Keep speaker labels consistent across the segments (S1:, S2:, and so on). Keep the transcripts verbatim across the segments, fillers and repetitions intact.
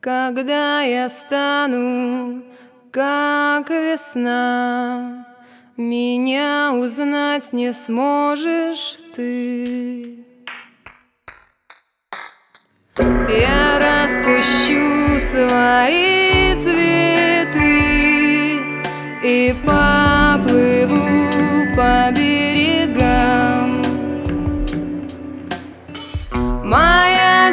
S1: Когда я стану, как весна, меня узнать не сможешь ты. Я распущу свои цветы и поплыву по берегам. Моя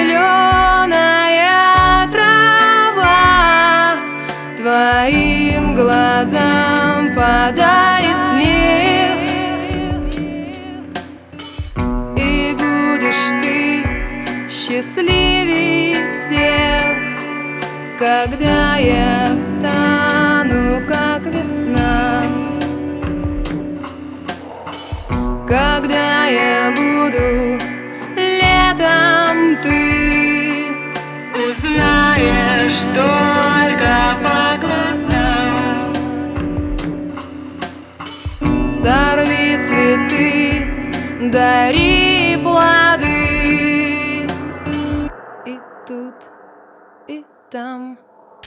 S1: зеленая трава твоим глазам подарит смех, и будешь ты счастливей всех, когда я стану, как весна. Когда я буду летом, ты узнаешь только по глазам. Сорви цветы, дари плоды, и тут, и там.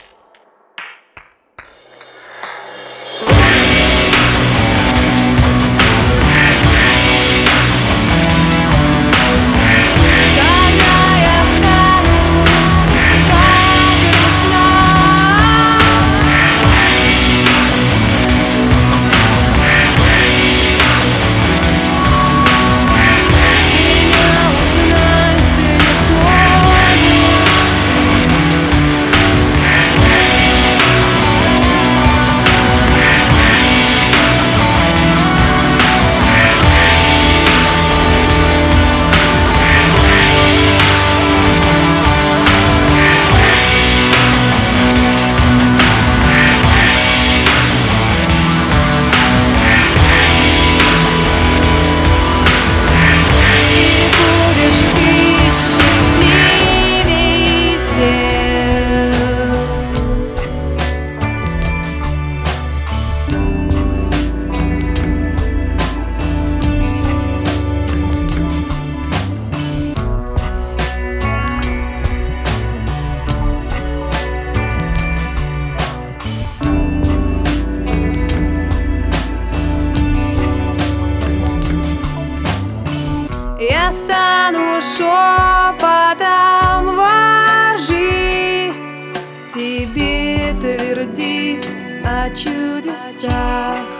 S1: Я стану шепотом воржи тебе твердить о чудесах.